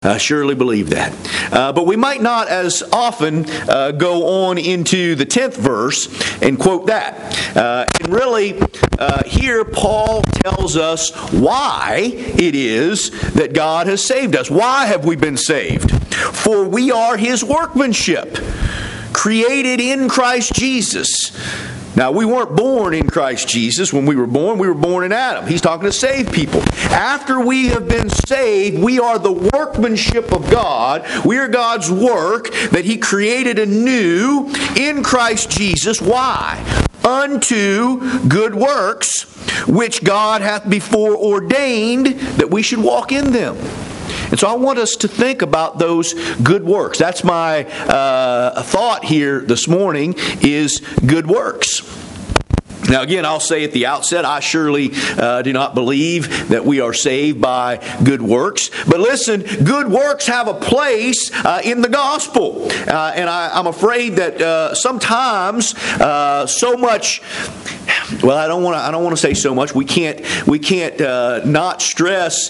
I surely believe that. But we might not as often go on into the 10th verse and quote that. And really, here Paul tells us why it is that God has saved us. Why have we been saved? For we are His workmanship, created in Christ Jesus. Now, we weren't born in Christ Jesus when we were born in Adam. He's talking to saved people. After we have been saved, we are the workmanship of God. We are God's work that He created anew in Christ Jesus. Why? Unto good works, which God hath before ordained that we should walk in them. And so I want us to think about those good works. That's my thought here this morning, is good works. Now again, I'll say at the outset, I surely do not believe that we are saved by good works. But listen, good works have a place in the gospel. And I'm afraid that sometimes so much... Well, I don't want to say so much. We can't not stress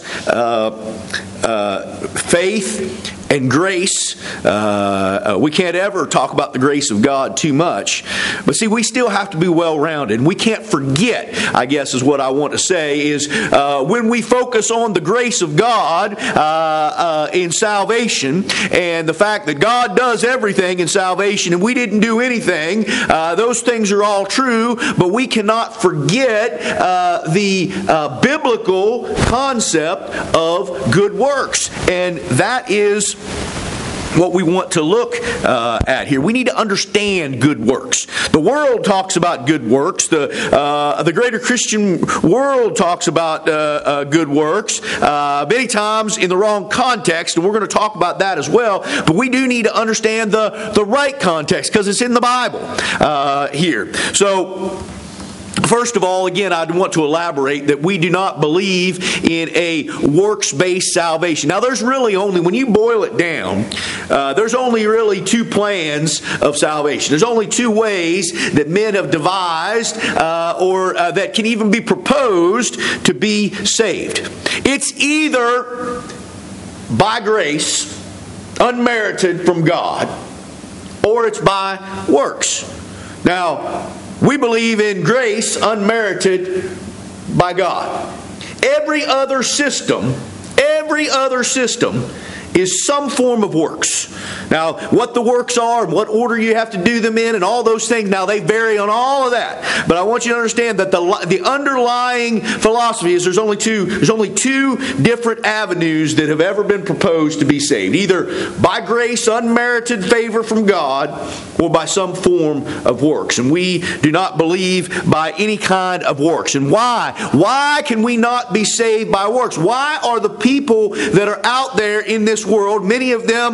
faith and grace. We can't ever talk about the grace of God too much. But see, we still have to be well-rounded. We can't forget, I guess is what I want to say, is when we focus on the grace of God in salvation and the fact that God does everything in salvation and we didn't do anything, those things are all true, but we cannot forget the biblical concept of good works. And that is what we want to look at here. We need to understand good works. The world talks about good works. The greater Christian world talks about good works many times in the wrong context, and we're going to talk about that as well. But we do need to understand the right context because it's in the Bible here. So, first of all, again, I want to elaborate that we do not believe in a works-based salvation. Now, there's really only, when you boil it down, there's only really two plans of salvation. There's only two ways that men have devised or that can even be proposed to be saved. It's either by grace, unmerited from God, or it's by works. Now, we believe in grace unmerited by God. Every other system is some form of works. Now, what the works are and what order you have to do them in and all those things, now they vary on all of that. But I want you to understand that the underlying philosophy is there's only two different avenues that have ever been proposed to be saved. Either by grace, unmerited favor from God, or by some form of works. And we do not believe by any kind of works. And why? Why can we not be saved by works? Why are the people that are out there in this world, many of them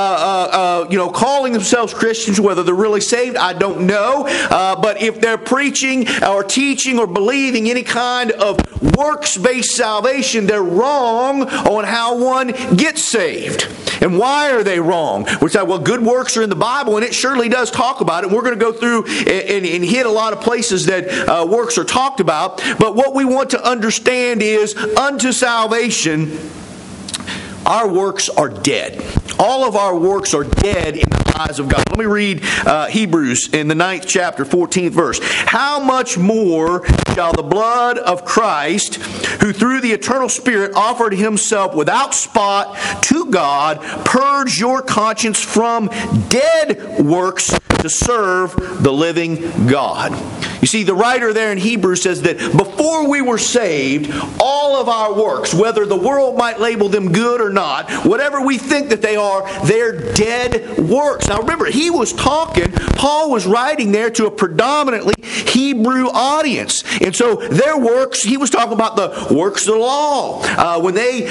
calling themselves Christians, whether they're really saved, I don't know. But if they're preaching or teaching or believing any kind of works-based salvation, they're wrong on how one gets saved. And why are they wrong? We say, well, good works are in the Bible, and it surely does talk about it. We're going to go through and hit a lot of places that works are talked about. But what we want to understand is, unto salvation, our works are dead. All of our works are dead in the eyes of God. Let me read Hebrews in the 9th chapter, 14th verse. How much more shall the blood of Christ, who through the eternal Spirit offered Himself without spot to God, purge your conscience from dead works to serve the living God? You see, the writer there in Hebrews says that before we were saved, all of our works, whether the world might label them good or not, whatever we think that they are, they're dead works. Now remember, Paul was writing there to a predominantly Hebrew audience. And so their works, he was talking about the works of the law. When they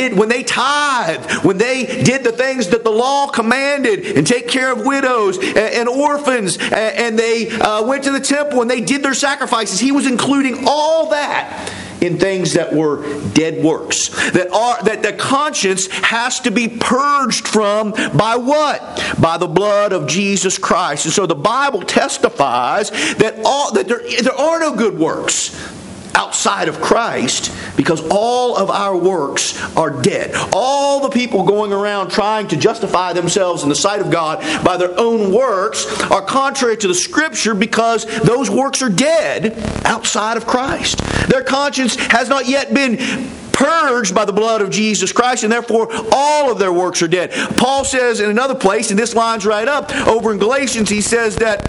tithed, when they did the things that the law commanded, and take care of widows and orphans, and they went to the temple and they did their sacrifices. He was including all that in things that were dead works. That the conscience has to be purged from by what? By the blood of Jesus Christ. And so the Bible testifies that there are no good works outside of Christ because all of our works are dead. All the people going around trying to justify themselves in the sight of God by their own works are contrary to the Scripture because those works are dead outside of Christ. Their conscience has not yet been purged by the blood of Jesus Christ, and therefore all of their works are dead. Paul says in another place, and this lines right up over in Galatians, he says that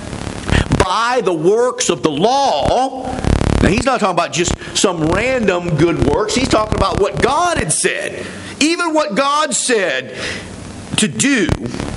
by the works of the law. Now, he's not talking about just some random good works. He's talking about what God had said. Even what God said to do.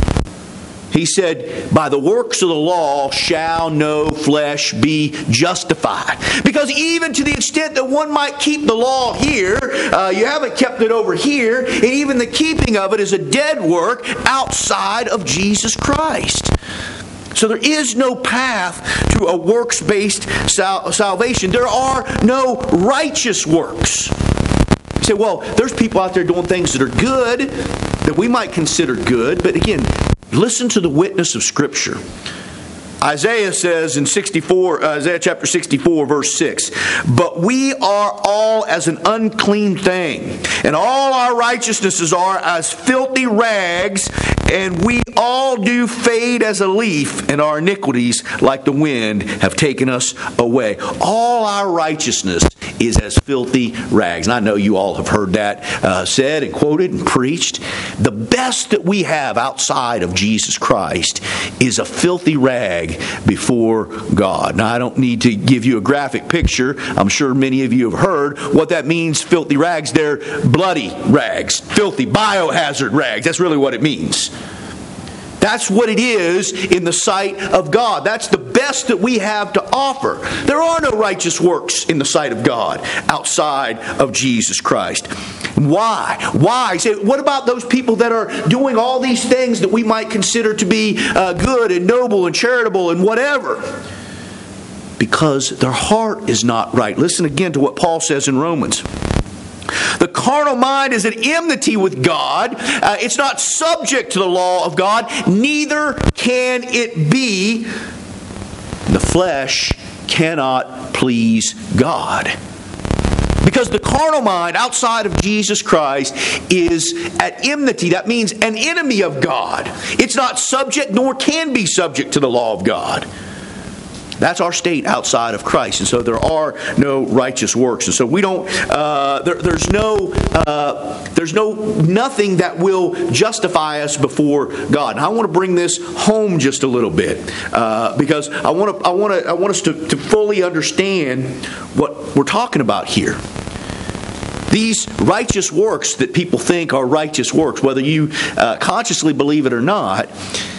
He said, by the works of the law shall no flesh be justified. Because even to the extent that one might keep the law here, you haven't kept it over here, and even the keeping of it is a dead work outside of Jesus Christ. So there is no path to a works-based salvation. There are no righteous works. You say, well, there's people out there doing things that are good, that we might consider good. But again, listen to the witness of Scripture. Isaiah says in Isaiah chapter 64, verse 6, but we are all as an unclean thing, and all our righteousnesses are as filthy rags, and we all do fade as a leaf, and our iniquities, like the wind, have taken us away. All our righteousness is as filthy rags. And I know you all have heard that said and quoted and preached. The best that we have outside of Jesus Christ is a filthy rag before God. Now, I don't need to give you a graphic picture. I'm sure many of you have heard what that means, filthy rags. They're bloody rags, filthy biohazard rags. That's really what it means. That's what it is in the sight of God. That's the best that we have to offer. There are no righteous works in the sight of God outside of Jesus Christ. Why? Why? You say, what about those people that are doing all these things that we might consider to be good and noble and charitable and whatever? Because their heart is not right. Listen again to what Paul says in Romans. The carnal mind is at enmity with God. It's not subject to the law of God. Neither can it be. The flesh cannot please God. Because the carnal mind outside of Jesus Christ is at enmity. That means an enemy of God. It's not subject nor can be subject to the law of God. That's our state outside of Christ. And so there are no righteous works. And so we don't, there's nothing that will justify us before God. And I want to bring this home just a little bit because I want us to fully understand what we're talking about here. These righteous works that people think are righteous works, whether you consciously believe it or not,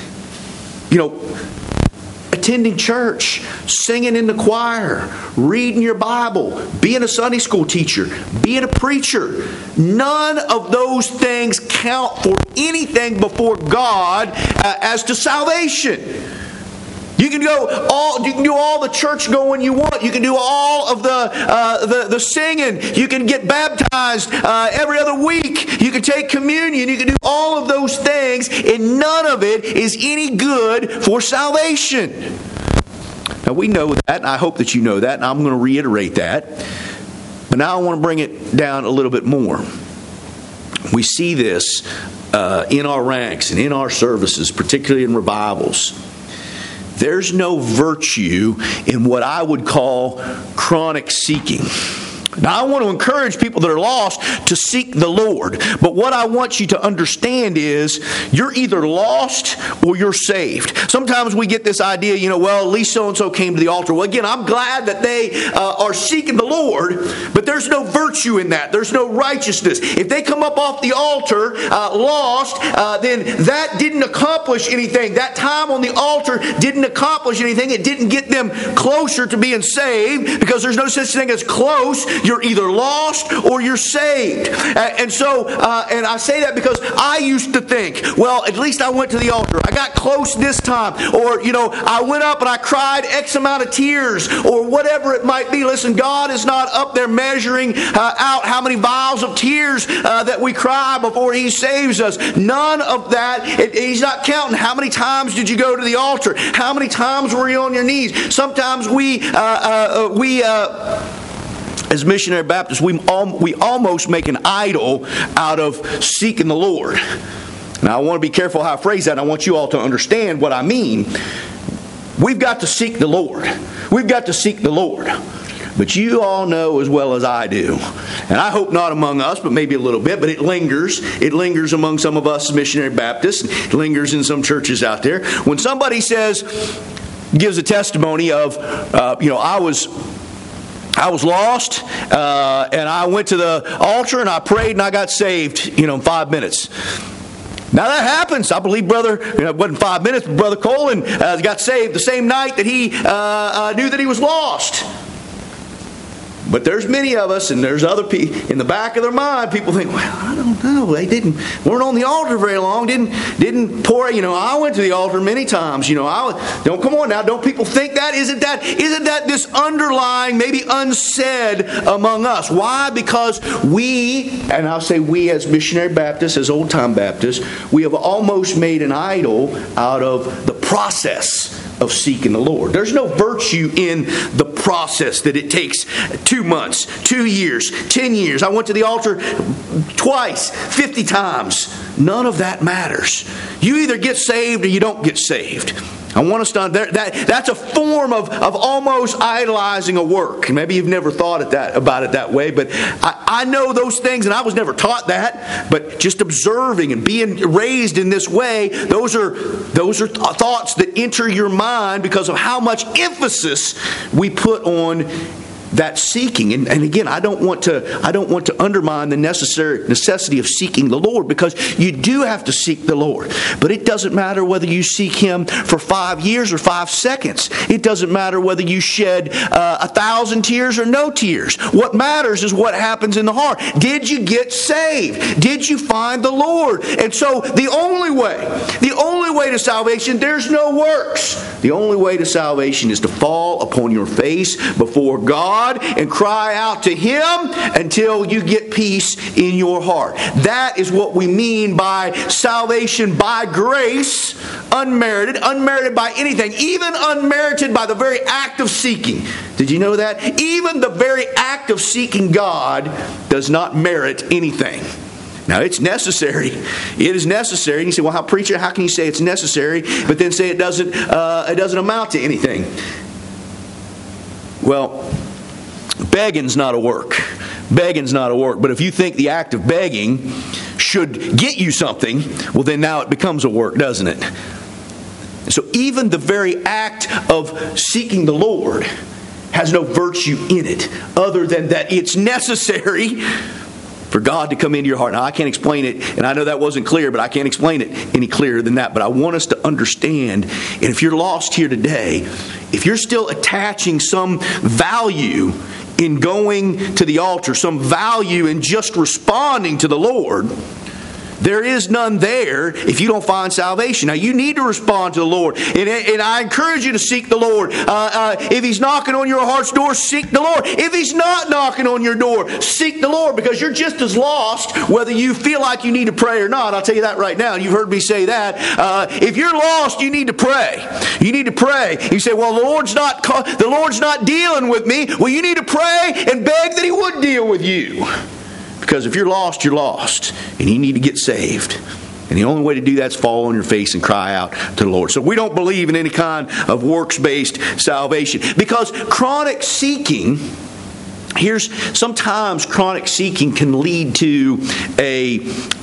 attending church, singing in the choir, reading your Bible, being a Sunday school teacher, being a preacher. None of those things count for anything before God as to salvation. You can do all the church going you want. You can do all of the singing. You can get baptized every other week. You can take communion. You can do all of those things, and none of it is any good for salvation. Now we know that, and I hope that you know that, and I'm going to reiterate that. But now I want to bring it down a little bit more. We see this in our ranks and in our services, particularly in revivals. There's no virtue in what I would call chronic seeking. Now, I want to encourage people that are lost to seek the Lord. But what I want you to understand is you're either lost or you're saved. Sometimes we get this idea, well, at least so-and-so came to the altar. Well, again, I'm glad that they are seeking the Lord, but there's no virtue in that. There's no righteousness. If they come up off the altar lost, then that didn't accomplish anything. That time on the altar didn't accomplish anything. It didn't get them closer to being saved because there's no such thing as close. You're either lost or you're saved. And so, and I say that because I used to think, well, at least I went to the altar. I got close this time. Or, I went up and I cried X amount of tears or whatever it might be. Listen, God is not up there measuring out how many vials of tears that we cry before He saves us. None of that. He's not counting how many times did you go to the altar? How many times were you on your knees? Sometimes we as missionary Baptists, we almost make an idol out of seeking the Lord. Now, I want to be careful how I phrase that. I want you all to understand what I mean. We've got to seek the Lord. We've got to seek the Lord. But you all know as well as I do, and I hope not among us, but maybe a little bit, but it lingers. It lingers among some of us missionary Baptists. It lingers in some churches out there. When somebody gives a testimony of, I was lost, and I went to the altar and I prayed and I got saved, in 5 minutes. Now that happens. I believe it wasn't 5 minutes, but Brother Colin got saved the same night that he knew that he was lost. But there's many of us, and there's other people in the back of their mind. People think, well, I don't know. They weren't on the altar very long. Didn't pour. I went to the altar many times. Come on now. Don't people think that? Isn't that this underlying, maybe unsaid among us? Why? Because we, and I'll say we as missionary Baptists, as old time Baptists, we have almost made an idol out of the process of seeking the Lord. There's no virtue in the process that it takes 2 months, 2 years, 10 years. I went to the altar twice, 50 times. None of that matters. You either get saved or you don't get saved. I want us to that's a form of almost idolizing a work. And maybe you've never thought about it that way, but I know those things, and I was never taught that. But just observing and being raised in this way, those are thoughts that enter your mind because of how much emphasis we put on that seeking. And again, I don't want to undermine the necessity of seeking the Lord, because you do have to seek the Lord. But it doesn't matter whether you seek Him for 5 years or 5 seconds. It doesn't matter whether you shed 1,000 tears or no tears. What matters is what happens in the heart. Did you get saved? Did you find the Lord? And so the only way to salvation, there's no works. The only way to salvation is to fall upon your face before God and cry out to Him until you get peace in your heart. That is what we mean by salvation by grace, unmerited by anything, even unmerited by the very act of seeking. Did you know that? Even the very act of seeking God does not merit anything. Now, it's necessary. It is necessary. And you say, well, preacher, how can you say it's necessary, but then say it doesn't amount to anything? Well, begging's not a work. Begging's not a work. But if you think the act of begging should get you something, well, then now it becomes a work, doesn't it? So even the very act of seeking the Lord has no virtue in it, other than that it's necessary for God to come into your heart. Now, I can't explain it, and I know that wasn't clear, but I can't explain it any clearer than that. But I want us to understand, and if you're lost here today, if you're still attaching some value in going to the altar, some value in just responding to the Lord, there is none there if you don't find salvation. Now, you need to respond to the Lord. And I encourage you to seek the Lord. If He's knocking on your heart's door, seek the Lord. If He's not knocking on your door, seek the Lord, because you're just as lost whether you feel like you need to pray or not. I'll tell you that right now. You've heard me say that. If you're lost, you need to pray. You need to pray. You say, well, the Lord's not dealing with me. Well, you need to pray and beg that He would deal with you. Because if you're lost, and you need to get saved. And the only way to do that is fall on your face and cry out to the Lord. So we don't believe in any kind of works-based salvation. Because chronic seeking, sometimes chronic seeking can lead to a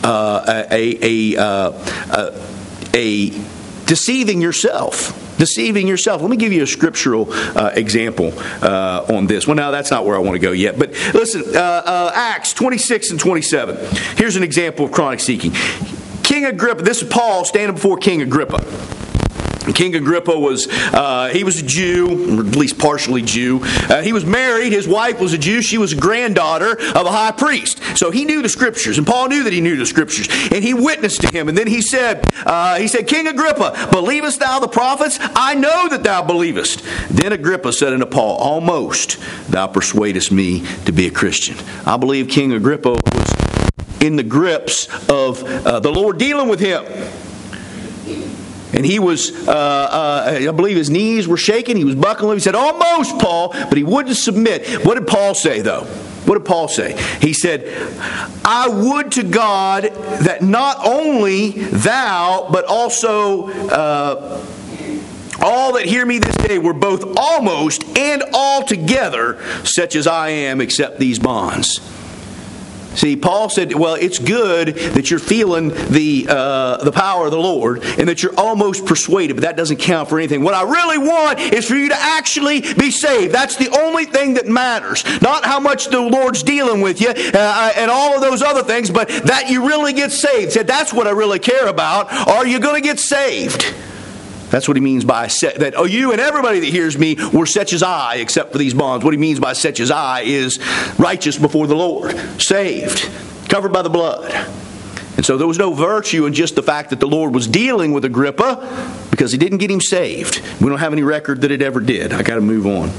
deceiving yourself. Let me give you a scriptural example on this. Well, now that's not where I want to go yet. But listen, Acts 26 and 27. Here's an example of chronic seeking. King Agrippa, this is Paul standing before King Agrippa. King Agrippa he was a Jew, or at least partially Jew. He was married. His wife was a Jew. She was a granddaughter of a high priest. So he knew the Scriptures, and Paul knew that he knew the Scriptures. And he witnessed to him. And then he said, King Agrippa, believest thou the prophets? I know that thou believest. Then Agrippa said unto Paul, almost thou persuadest me to be a Christian. I believe King Agrippa was in the grips of the Lord dealing with him. And he was, I believe his knees were shaking. He was buckling. He said, almost, Paul, but he wouldn't submit. What did Paul say, though? What did Paul say? He said, I would to God that not only thou, but also all that hear me this day were both almost and altogether such as I am, except these bonds. See, Paul said, well, it's good that you're feeling the power of the Lord and that you're almost persuaded, but that doesn't count for anything. What I really want is for you to actually be saved. That's the only thing that matters. Not how much the Lord's dealing with you and all of those other things, but that you really get saved. He said, that's what I really care about. Are you going to get saved? That's what he means by that. Oh, you and everybody that hears me were such as I, except for these bonds. What he means by such as I is righteous before the Lord, saved, covered by the blood. And so there was no virtue in just the fact that the Lord was dealing with Agrippa, because he didn't get him saved. We don't have any record that it ever did. I got to move on.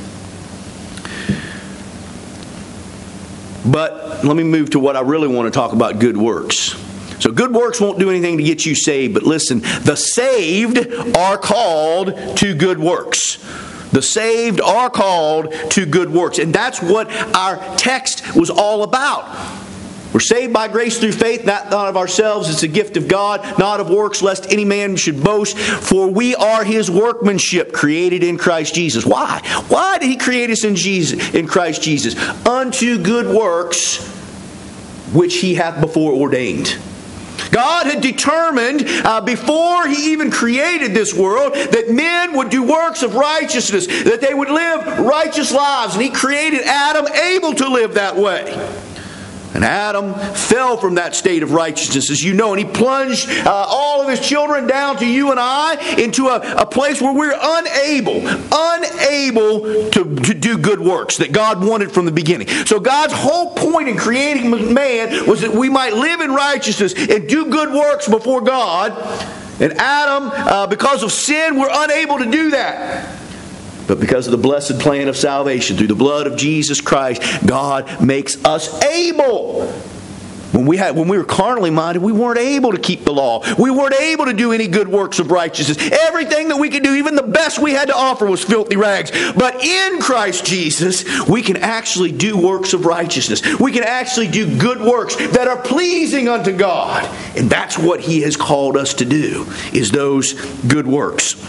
But let me move to what I really want to talk about: good works. So good works won't do anything to get you saved, but listen, the saved are called to good works. The saved are called to good works. And that's what our text was all about. We're saved by grace through faith, not of ourselves. It's a gift of God, not of works, lest any man should boast. For we are His workmanship, created in Christ Jesus. Why? Why did He create us in Christ Jesus? Unto good works, which He hath before ordained. God had determined before He even created this world that men would do works of righteousness, that they would live righteous lives. And He created Adam able to live that way. And Adam fell from that state of righteousness, as you know, and he plunged all of his children down to you and I into a place where we're unable to do good works that God wanted from the beginning. So God's whole point in creating man was that we might live in righteousness and do good works before God. And Adam, because of sin, we're unable to do that. But because of the blessed plan of salvation, through the blood of Jesus Christ, God makes us able. When we were carnally minded, we weren't able to keep the law. We weren't able to do any good works of righteousness. Everything that we could do, even the best we had to offer, was filthy rags. But in Christ Jesus, we can actually do works of righteousness. We can actually do good works that are pleasing unto God. And that's what He has called us to do, is those good works.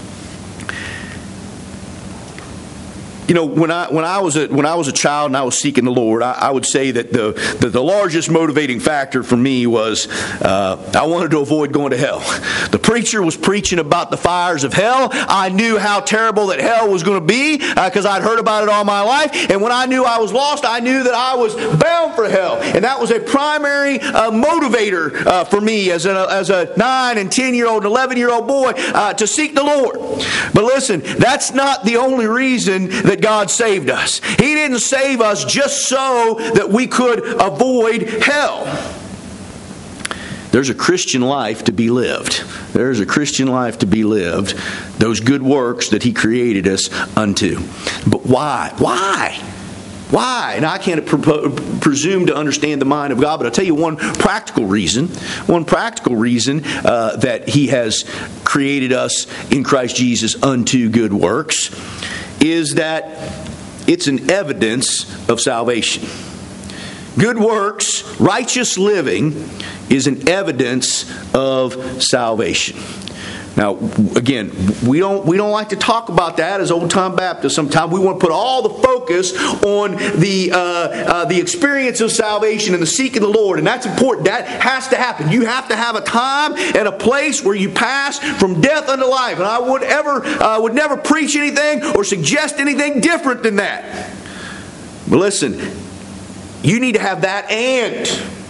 You know, when I was a child and I was seeking the Lord, I would say that the largest motivating factor for me was I wanted to avoid going to hell. The preacher was preaching about the fires of hell. I knew how terrible that hell was going to be because I'd heard about it all my life. And when I knew I was lost, I knew that I was bound for hell. And that was a primary motivator for me as a 9 and 10-year-old and 11-year-old boy to seek the Lord. But listen, that's not the only reason that God saved us. He didn't save us just so that we could avoid hell. There's a Christian life to be lived. There's a Christian life to be lived. Those good works that He created us unto. But why? Why? And I can't presume to understand the mind of God, but I'll tell you one practical reason. One practical reason that He has created us in Christ Jesus unto good works is that it's an evidence of salvation. Good works, righteous living, is an evidence of salvation. Now, again, we don't like to talk about that as old-time Baptists. Sometimes we want to put all the focus on the experience of salvation and the seeking of the Lord, and that's important. That has to happen. You have to have a time and a place where you pass from death unto life. And I would never preach anything or suggest anything different than that. But listen, you need to have that and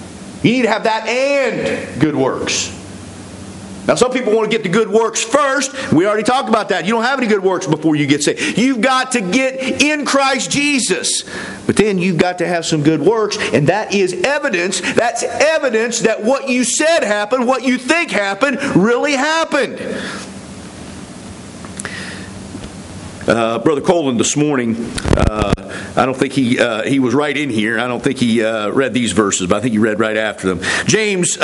good works. Now, some people want to get the good works first. We already talked about that. You don't have any good works before you get saved. You've got to get in Christ Jesus. But then you've got to have some good works, and that is evidence. That's evidence that what you said happened, what you think happened, really happened. Brother Colin this morning, I don't think he was right in here. I don't think he read these verses, but I think he read right after them. James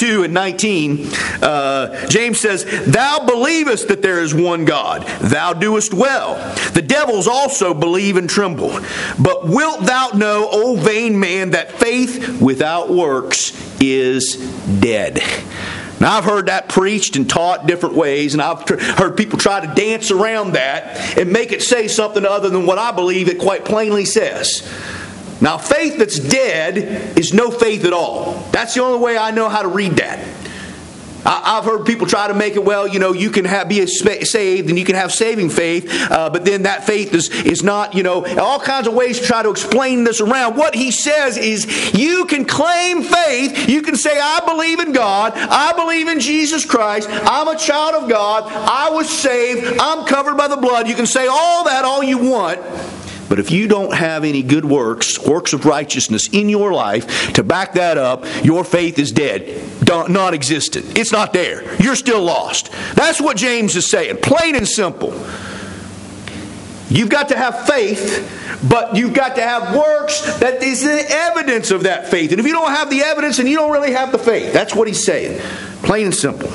2:19, James says, "Thou believest that there is one God. Thou doest well. The devils also believe and tremble. But wilt thou know, O vain man, that faith without works is dead?" Now, I've heard that preached and taught different ways, and I've heard people try to dance around that and make it say something other than what I believe it quite plainly says. Now, faith that's dead is no faith at all. That's the only way I know how to read that. I've heard people try to make it, well, you can be saved and you can have saving faith, but then that faith is not, all kinds of ways to try to explain this around. What he says is you can claim faith. You can say, I believe in God. I believe in Jesus Christ. I'm a child of God. I was saved. I'm covered by the blood. You can say all that all you want. But if you don't have any good works of righteousness in your life to back that up, your faith is dead, non-existent. It's not there. You're still lost. That's what James is saying, plain and simple. You've got to have faith, but you've got to have works that is the evidence of that faith. And if you don't have the evidence, then you don't really have the faith. That's what he's saying, plain and simple.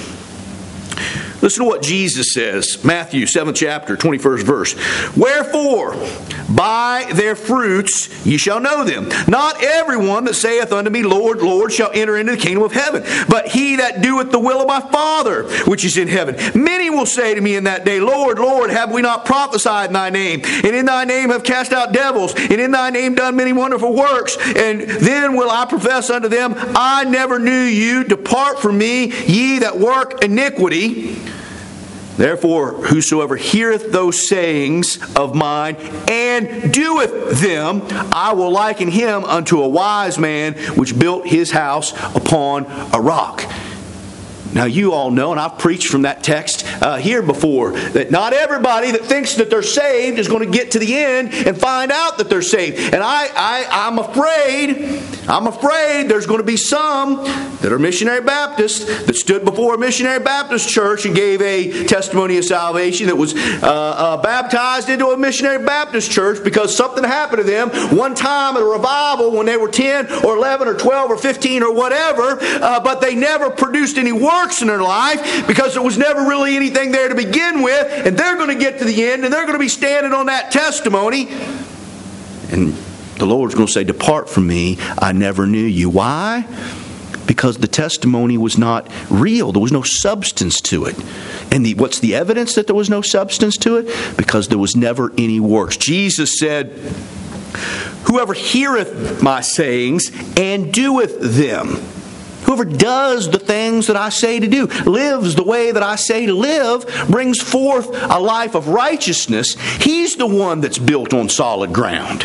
Listen to what Jesus says, Matthew 7th chapter, 21st verse. "Wherefore, by their fruits ye shall know them. Not everyone that saith unto me, Lord, Lord, shall enter into the kingdom of heaven, but he that doeth the will of my Father which is in heaven. Many will say to me in that day, Lord, Lord, have we not prophesied in thy name? And in thy name have cast out devils, and in thy name done many wonderful works. And then will I profess unto them, I never knew you. Depart from me, ye that work iniquity. Therefore, whosoever heareth those sayings of mine and doeth them, I will liken him unto a wise man which built his house upon a rock." Now you all know, and I've preached from that text here before, that not everybody that thinks that they're saved is going to get to the end and find out that they're saved. And I'm afraid there's going to be some that are missionary Baptists that stood before a missionary Baptist church and gave a testimony of salvation, that was baptized into a missionary Baptist church because something happened to them one time at a revival when they were 10 or 11 or 12 or 15 or whatever, but they never produced any works in their life because there was never really anything there to begin with, and they're going to get to the end and they're going to be standing on that testimony, and the Lord's going to say, "Depart from me, I never knew you." Why? Because the testimony was not real. There was no substance to it. And what's the evidence that there was no substance to it? Because there was never any works. Jesus said, "Whoever heareth my sayings and doeth them," whoever does the things that I say to do, lives the way that I say to live, brings forth a life of righteousness, he's the one that's built on solid ground.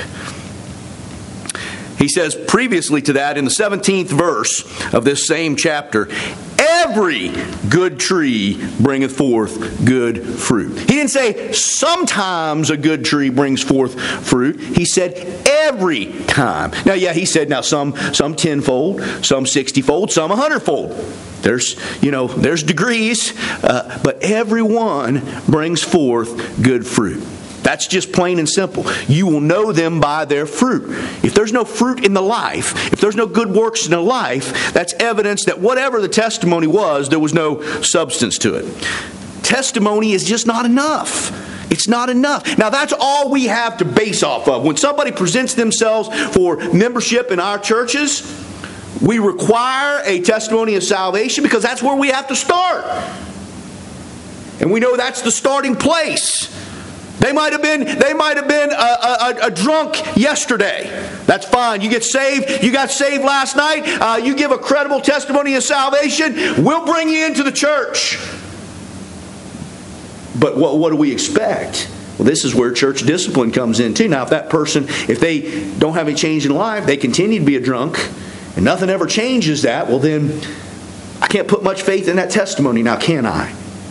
He says previously to that, in the 17th verse of this same chapter, "Every good tree bringeth forth good fruit." He didn't say sometimes a good tree brings forth fruit. He said every time. Now, yeah, he said some 10-fold, some 60-fold, some 100-fold. There's degrees, but everyone brings forth good fruit. That's just plain and simple. You will know them by their fruit. If there's no fruit in the life, if there's no good works in the life, that's evidence that whatever the testimony was, there was no substance to it. Testimony is just not enough. It's not enough. Now, that's all we have to base off of. When somebody presents themselves for membership in our churches, we require a testimony of salvation because that's where we have to start. And we know that's the starting place. They might have been a drunk yesterday. That's fine. You get saved. You got saved last night. You give a credible testimony of salvation. We'll bring you into the church. But what do we expect? Well, this is where church discipline comes in too. Now, if that person, if they don't have any change in life, they continue to be a drunk, and nothing ever changes that, well then, I can't put much faith in that testimony now, can I?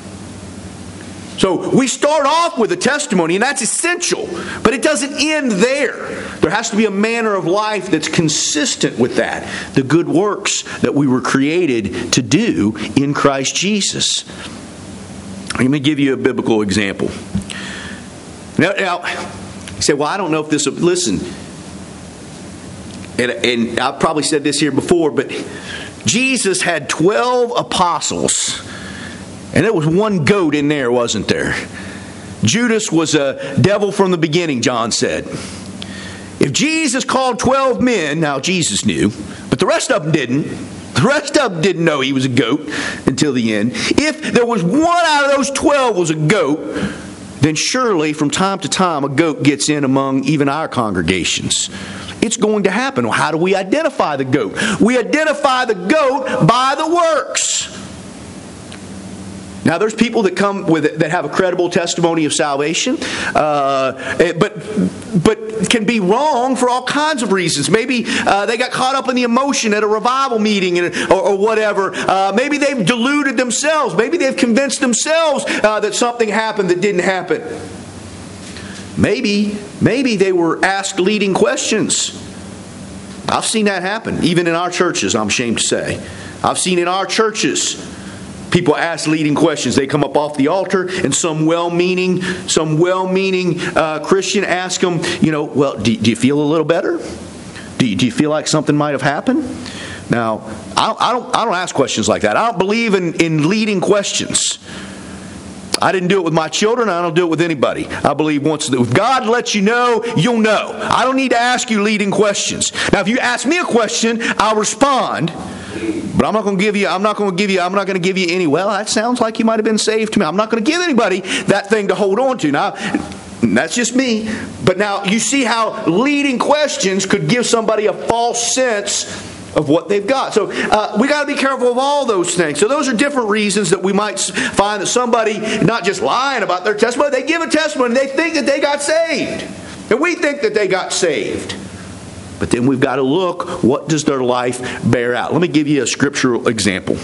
So we start off with a testimony, and that's essential, but it doesn't end there. There has to be a manner of life that's consistent with that, the good works that we were created to do in Christ Jesus. Let me give you a biblical example. Now, you say, well, I don't know if this... Listen, and I've probably said this here before, but Jesus had 12 apostles, and there was one goat in there, wasn't there? Judas was a devil from the beginning, John said. If Jesus called 12 men, now Jesus knew, but the rest of them didn't. The rest of them didn't know he was a goat until the end. If there was one out of those 12 was a goat, then surely from time to time a goat gets in among even our congregations. It's going to happen. Well, how do we identify the goat? We identify the goat by the works. Now, there's people that come with it that have a credible testimony of salvation, but can be wrong for all kinds of reasons. Maybe they got caught up in the emotion at a revival meeting or whatever. Maybe they've deluded themselves. Maybe they've convinced themselves that something happened that didn't happen. Maybe they were asked leading questions. I've seen that happen, even in our churches, I'm ashamed to say. I've seen in our churches people ask leading questions. They come up off the altar, and some well-meaning Christian ask them, well, do you feel a little better? Do you feel like something might have happened? Now, I don't ask questions like that. I don't believe in leading questions. I didn't do it with my children. I don't do it with anybody. I believe if God lets you know, you'll know. I don't need to ask you leading questions. Now, if you ask me a question, I'll respond. But I'm not going to give you any, well, that sounds like you might have been saved to me. I'm not going to give anybody that thing to hold on to. Now, that's just me. But now you see how leading questions could give somebody a false sense of what they've got. So we got to be careful of all those things. So those are different reasons that we might find that somebody not just lying about their testimony, they give a testimony, they think that they got saved. And we think that they got saved. But then we've got to look, what does their life bear out? Let me give you a scriptural example.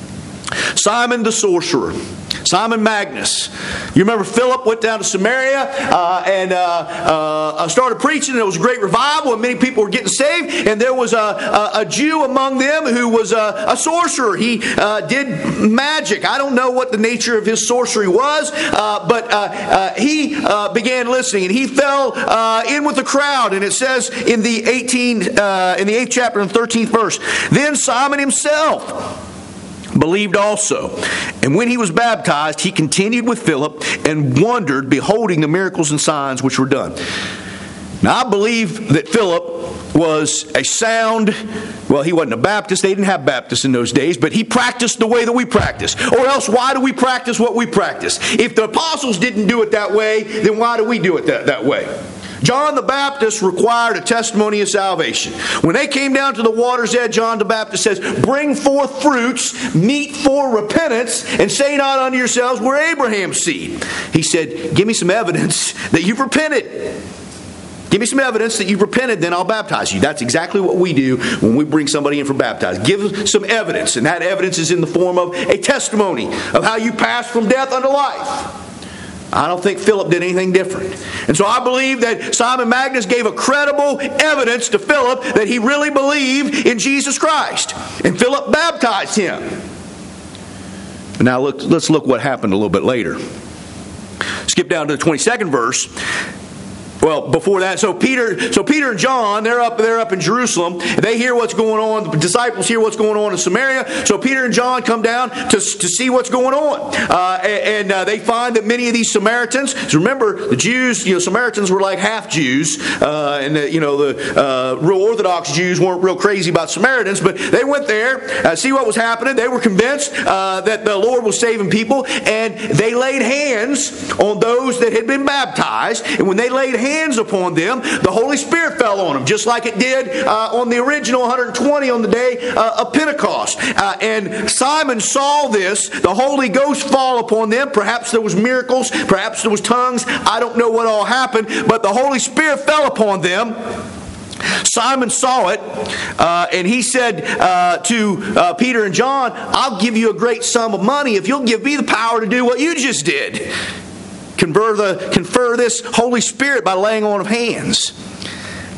Simon the sorcerer. Simon Magus. You remember Philip went down to Samaria and started preaching. And it was a great revival, and many people were getting saved. And there was a Jew among them who was a sorcerer. He did magic. I don't know what the nature of his sorcery was, but he began listening, and he fell in with the crowd. And it says in the 8th chapter and 13th verse, then Simon himself believed also. And when he was baptized, he continued with Philip and wondered, beholding the miracles and signs which were done. Now, I believe that Philip was a sound, well, he wasn't a Baptist. They didn't have Baptists in those days, but he practiced the way that we practice. Or else, why do we practice what we practice? If the apostles didn't do it that way, then why do we do it that way? John the Baptist required a testimony of salvation. When they came down to the water's edge, John the Baptist says, bring forth fruits, meet for repentance, and say not unto yourselves, we're Abraham's seed. He said, give me some evidence that you've repented. Give me some evidence that you've repented, then I'll baptize you. That's exactly what we do when we bring somebody in for baptized. Give some evidence, and that evidence is in the form of a testimony of how you passed from death unto life. I don't think Philip did anything different. And so I believe that Simon Magus gave a credible evidence to Philip that he really believed in Jesus Christ. And Philip baptized him. But now let's look what happened a little bit later. Skip down to the 22nd verse. Well, before that, so Peter and John, they're up in Jerusalem. They hear what's going on. The disciples hear what's going on in Samaria. So Peter and John come down to see what's going on, and they find that many of these Samaritans. So remember, the Jews, Samaritans were like half Jews, and the real Orthodox Jews weren't real crazy about Samaritans, but they went there, see what was happening. They were convinced that the Lord was saving people, and they laid hands on those that had been baptized. And when they laid hands upon them, the Holy Spirit fell on them, just like it did on the original 120 on the day of Pentecost. And Simon saw this, the Holy Ghost fall upon them. Perhaps there was miracles, perhaps there was tongues. I don't know what all happened, but the Holy Spirit fell upon them. Simon saw it, and he said to Peter and John, I'll give you a great sum of money if you'll give me the power to do what you just did. Confer this Holy Spirit by laying on of hands.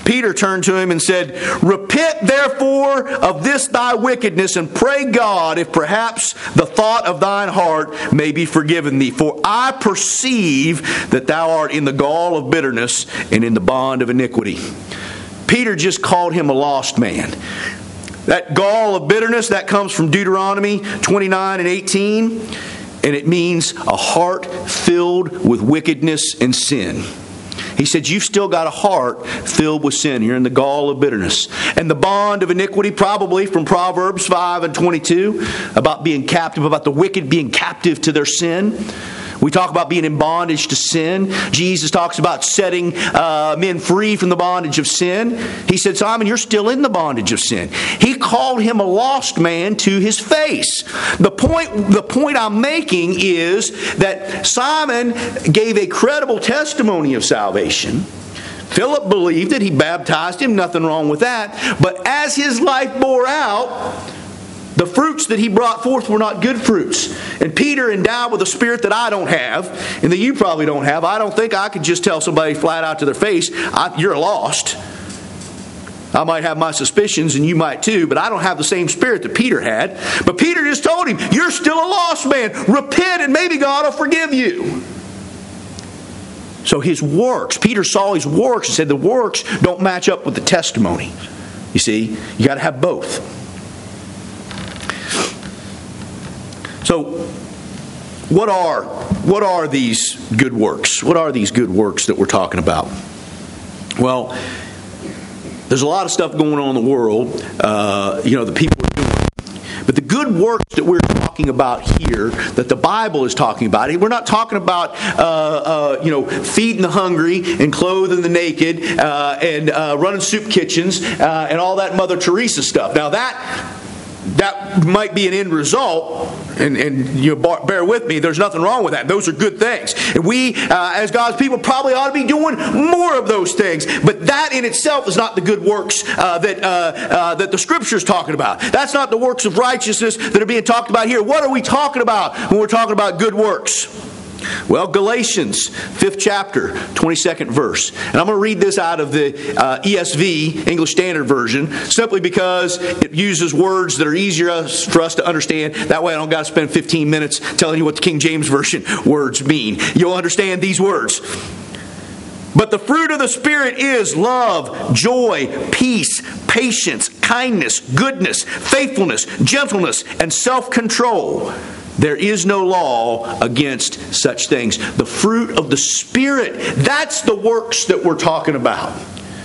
Peter turned to him and said, "Repent therefore of this thy wickedness, and pray God, if perhaps the thought of thine heart may be forgiven thee. For I perceive that thou art in the gall of bitterness and in the bond of iniquity." Peter just called him a lost man. That gall of bitterness, that comes from Deuteronomy 29 and 18, and it means a heart filled with wickedness and sin. He said, you've still got a heart filled with sin. You're in the gall of bitterness. And the bond of iniquity, probably from Proverbs 5 and 22, about being captive, about the wicked being captive to their sin. We talk about being in bondage to sin. Jesus talks about setting men free from the bondage of sin. He said, Simon, you're still in the bondage of sin. He called him a lost man to his face. The point I'm making is that Simon gave a credible testimony of salvation. Philip believed it. He baptized him. Nothing wrong with that. But as his life bore out, the fruits that he brought forth were not good fruits. And Peter, endowed with a spirit that I don't have, and that you probably don't have, I don't think I could just tell somebody flat out to their face, you're lost. I might have my suspicions, and you might too, but I don't have the same spirit that Peter had. But Peter just told him, you're still a lost man. Repent, and maybe God will forgive you. So his works, Peter saw his works and said the works don't match up with the testimony. You see, you got to have both. So, what are these good works? What are these good works that we're talking about? Well, there's a lot of stuff going on in the world, that people are doing. But the good works that we're talking about here, that the Bible is talking about, we're not talking about, feeding the hungry and clothing the naked and running soup kitchens and all that Mother Teresa stuff. Now that might be an end result, and you bear with me, there's nothing wrong with that. Those are good things. And we, as God's people, probably ought to be doing more of those things. But that in itself is not the good works that the Scripture is talking about. That's not the works of righteousness that are being talked about here. What are we talking about when we're talking about good works? Well, Galatians, 5th chapter, 22nd verse. And I'm going to read this out of the ESV, English Standard Version, simply because it uses words that are easier for us to understand. That way I don't got to spend 15 minutes telling you what the King James Version words mean. You'll understand these words. But the fruit of the Spirit is love, joy, peace, patience, kindness, goodness, faithfulness, gentleness, and self-control. There is no law against such things. The fruit of the Spirit, that's the works that we're talking about.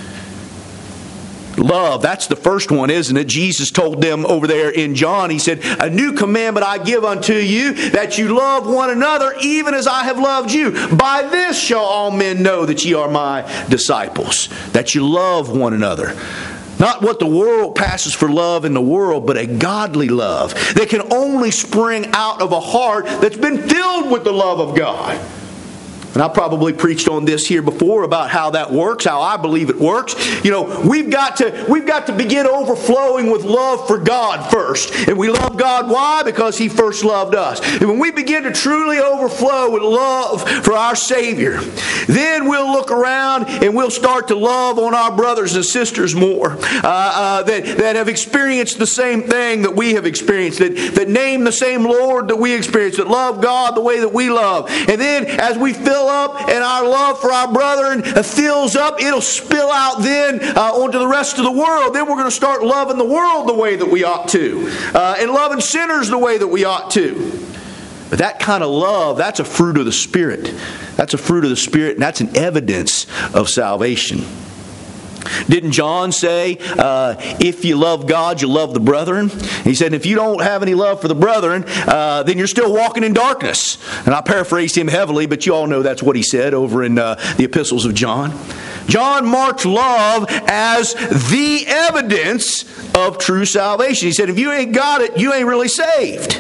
Love, that's the first one, isn't it? Jesus told them over there in John, He said, a new commandment I give unto you, that you love one another, even as I have loved you. By this shall all men know that ye are my disciples, that you love one another. Not what the world passes for love in the world, but a godly love that can only spring out of a heart that's been filled with the love of God. And I probably preached on this here before about how that works, how I believe it works. We've got to begin overflowing with love for God first. And we love God, why? Because He first loved us. And when we begin to truly overflow with love for our Savior, then we'll look around and we'll start to love on our brothers and sisters more that have experienced the same thing that we have experienced, that name the same Lord that we experience, that love God the way that we love. And then as we fill up and our love for our brethren fills up, it'll spill out then onto the rest of the world. Then we're going to start loving the world the way that we ought to, and loving sinners the way that we ought to. But that kind of love, that's a fruit of the Spirit. That's a fruit of the Spirit, and that's an evidence of salvation. Didn't John say, if you love God, you love the brethren? He said, if you don't have any love for the brethren, then you're still walking in darkness. And I paraphrased him heavily, but you all know that's what he said over in the epistles of John. John marked love as the evidence of true salvation. He said, if you ain't got it, you ain't really saved.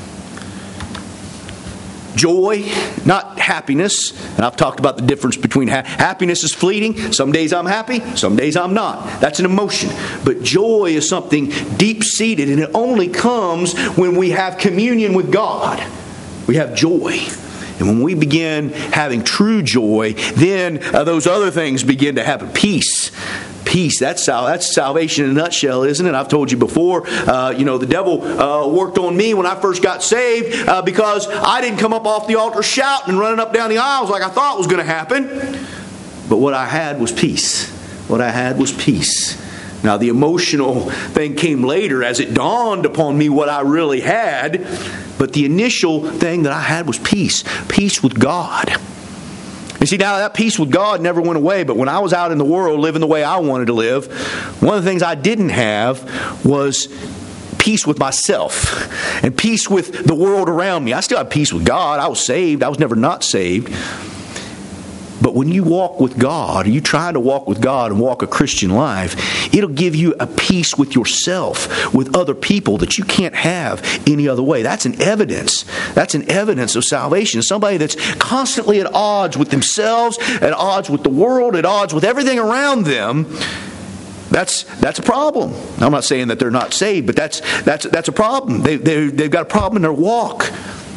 Joy, not happiness. And I've talked about the difference between happiness is fleeting. Some days I'm happy, some days I'm not. That's an emotion. But joy is something deep-seated, and it only comes when we have communion with God. We have joy. And when we begin having true joy, then those other things begin to happen. Peace. Peace. That's salvation in a nutshell, isn't it? I've told you before, the devil worked on me when I first got saved because I didn't come up off the altar shouting and running up down the aisles like I thought was going to happen. But what I had was peace. What I had was peace. Now, the emotional thing came later as it dawned upon me what I really had. But the initial thing that I had was peace. Peace with God. And see, now that peace with God never went away. But when I was out in the world living the way I wanted to live, one of the things I didn't have was peace with myself and peace with the world around me. I still had peace with God. I was saved. I was never not saved. But when you walk with God, or you try to walk with God and walk a Christian life, it'll give you a peace with yourself, with other people that you can't have any other way. That's an evidence. That's an evidence of salvation. Somebody that's constantly at odds with themselves, at odds with the world, at odds with everything around them. That's a problem. I'm not saying that they're not saved, but that's a problem. They've got a problem in their walk.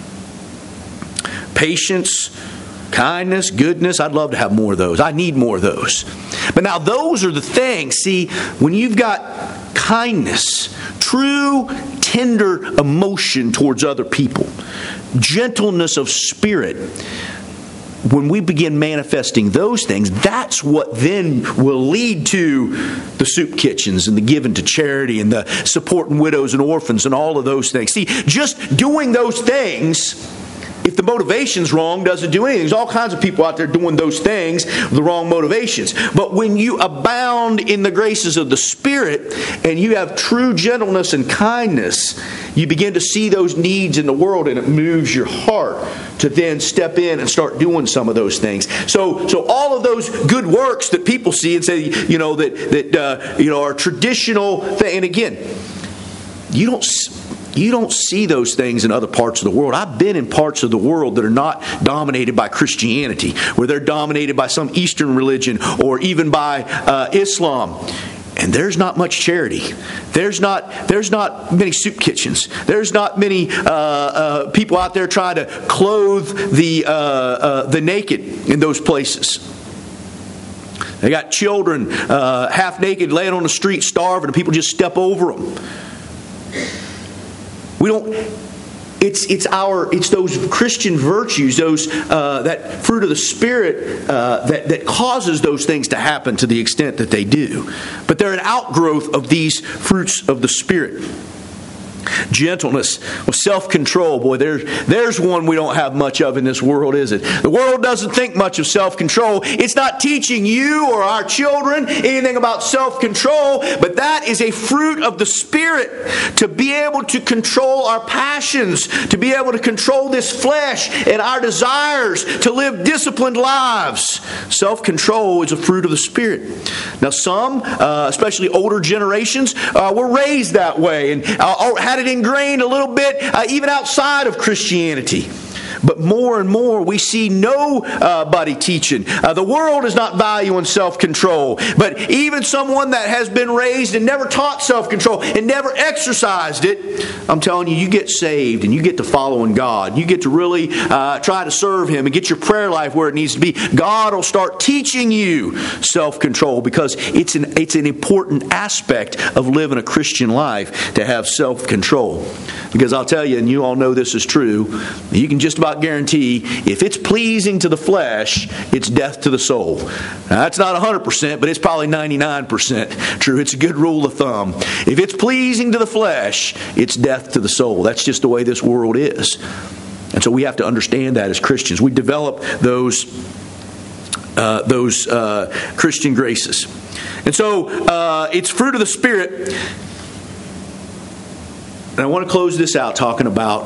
Patience, kindness, goodness, I'd love to have more of those. I need more of those. But now those are the things. See, when you've got kindness, true, tender emotion towards other people, gentleness of spirit, when we begin manifesting those things, that's what then will lead to the soup kitchens and the giving to charity and the supporting widows and orphans and all of those things. See, just doing those things, if the motivation's wrong, doesn't do anything. There's all kinds of people out there doing those things with the wrong motivations. But when you abound in the graces of the Spirit and you have true gentleness and kindness, you begin to see those needs in the world, and it moves your heart to then step in and start doing some of those things. So all of those good works that people see and say, that are traditional thing. And again, you don't see those things in other parts of the world. I've been in parts of the world that are not dominated by Christianity, where they're dominated by some Eastern religion or even by Islam. And there's not much charity. There's not many soup kitchens. There's not many people out there trying to clothe the naked in those places. They got children half naked laying on the street starving, and people just step over them. We don't. It's those Christian virtues, those that fruit of the Spirit that causes those things to happen to the extent that they do. But they're an outgrowth of these fruits of the Spirit. Gentleness, self-control. Boy, there's one we don't have much of in this world, is it? The world doesn't think much of self-control. It's not teaching you or our children anything about self-control, but that is a fruit of the Spirit, to be able to control our passions, to be able to control this flesh and our desires, to live disciplined lives. Self-control is a fruit of the Spirit. Now some, especially older generations, were raised that way and had it ingrained a little bit even outside of Christianity. But more and more we see nobody teaching. The world is not valuing self-control. But even someone that has been raised and never taught self-control and never exercised it, I'm telling you, you get saved and you get to following God. You get to really try to serve Him and get your prayer life where it needs to be. God will start teaching you self-control, because it's an important aspect of living a Christian life to have self-control. Because I'll tell you, and you all know this is true, you can just about guarantee if it's pleasing to the flesh, it's death to the soul. Now, that's not 100%, but it's probably 99% true. It's a good rule of thumb. If it's pleasing to the flesh, it's death to the soul. That's just the way this world is. And so we have to understand that as Christians. We develop those Christian graces. And so it's fruit of the Spirit. And I want to close this out talking about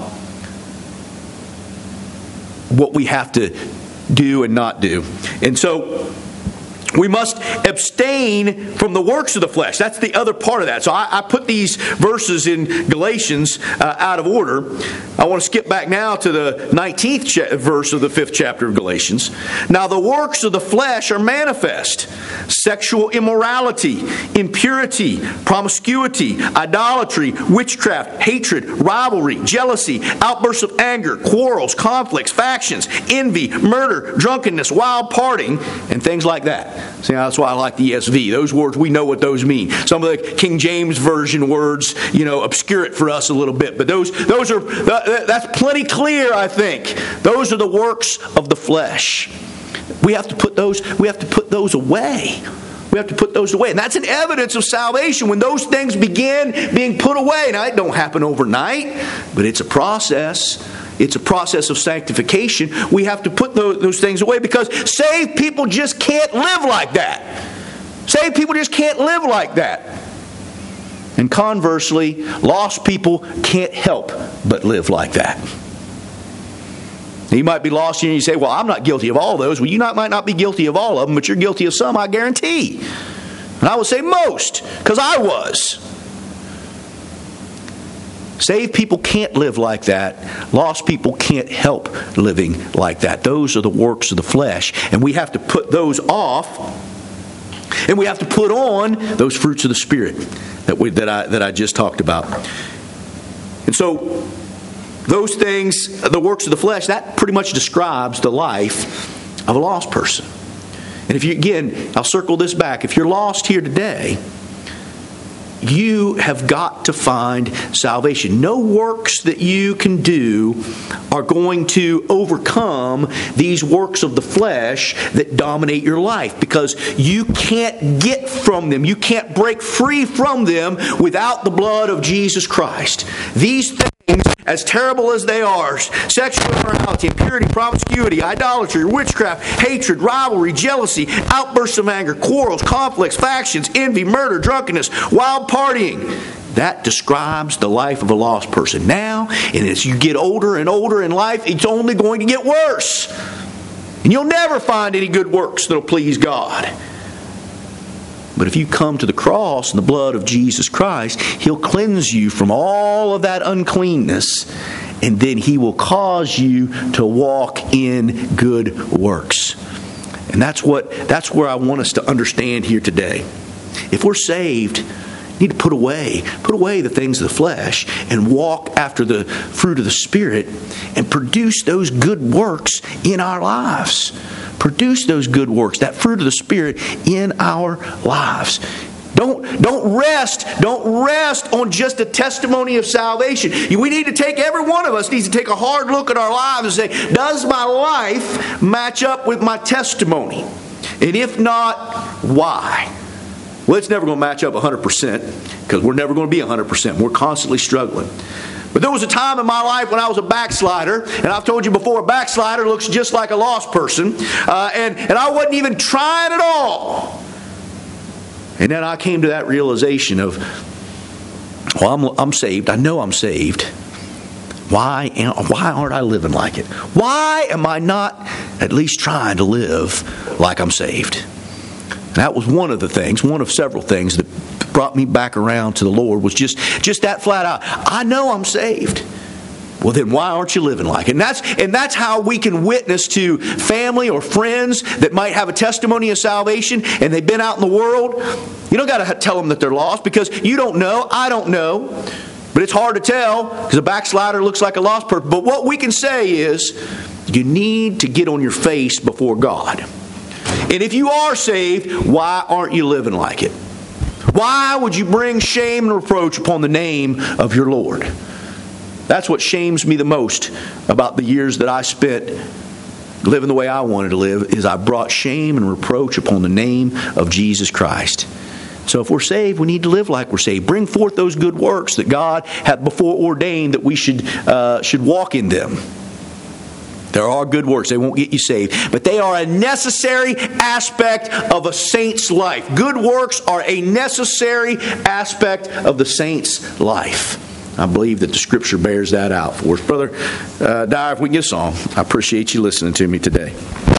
what we have to do and not do. And so we must abstain from the works of the flesh. That's the other part of that. So I put these verses in Galatians out of order. I want to skip back now to the 19th verse of the 5th chapter of Galatians. Now the works of the flesh are manifest: sexual immorality, impurity, promiscuity, idolatry, witchcraft, hatred, rivalry, jealousy, outbursts of anger, quarrels, conflicts, factions, envy, murder, drunkenness, wild partying, and things like that. See, that's why I like the ESV. Those words, we know what those mean. Some of the King James Version words, obscure it for us a little bit. But that's plenty clear, I think. Those are the works of the flesh. We have to put those away. We have to put those away. And that's an evidence of salvation when those things begin being put away. Now, it don't happen overnight, but it's a process. It's a process of sanctification. We have to put those things away because saved people just can't live like that. Saved people just can't live like that. And conversely, lost people can't help but live like that. You might be lost and you say, well, I'm not guilty of all those. Well, you might not be guilty of all of them, but you're guilty of some, I guarantee. And I would say most, because I was. Saved people can't live like that. Lost people can't help living like that. Those are the works of the flesh. And we have to put those off. And we have to put on those fruits of the Spirit that I just talked about. And so, those things, the works of the flesh, that pretty much describes the life of a lost person. And I'll circle this back. If you're lost here today, you have got to find salvation. No works that you can do are going to overcome these works of the flesh that dominate your life, because you can't get from them. You can't break free from them without the blood of Jesus Christ. These things, as terrible as they are, sexual immorality, impurity, promiscuity, idolatry, witchcraft, hatred, rivalry, jealousy, outbursts of anger, quarrels, conflicts, factions, envy, murder, drunkenness, wild partying. That describes the life of a lost person now. And as you get older and older in life, it's only going to get worse. And you'll never find any good works that'll please God. But if you come to the cross and the blood of Jesus Christ, He'll cleanse you from all of that uncleanness, and then He will cause you to walk in good works. And that's where I want us to understand here today. If we're saved, we need to put away the things of the flesh and walk after the fruit of the Spirit and produce those good works in our lives. Produce those good works, that fruit of the Spirit in our lives. Don't rest on just a testimony of salvation. We need to take, every one of us needs to take a hard look at our lives and say, does my life match up with my testimony? And if not, why? Well, it's never going to match up 100% because we're never going to be 100%. We're constantly struggling. But there was a time in my life when I was a backslider, and I've told you before, a backslider looks just like a lost person, and I wasn't even trying at all. And then I came to that realization of, well, I'm saved. I know I'm saved. Why aren't I living like it? Why am I not at least trying to live like I'm saved? And that was one of several things that brought me back around to the Lord, was just that flat out. I know I'm saved. Well, then why aren't you living like it? And that's how we can witness to family or friends that might have a testimony of salvation and they've been out in the world. You don't got to tell them that they're lost, because you don't know. I don't know. But it's hard to tell because a backslider looks like a lost person. But what we can say is, you need to get on your face before God. And if you are saved, why aren't you living like it? Why would you bring shame and reproach upon the name of your Lord? That's what shames me the most about the years that I spent living the way I wanted to live, is I brought shame and reproach upon the name of Jesus Christ. So if we're saved, we need to live like we're saved. Bring forth those good works that God had before ordained that we should walk in them. There are good works. They won't get you saved. But they are a necessary aspect of a saint's life. Good works are a necessary aspect of the saint's life. I believe that the Scripture bears that out for us. Brother Dyer, if we can get a song, I appreciate you listening to me today.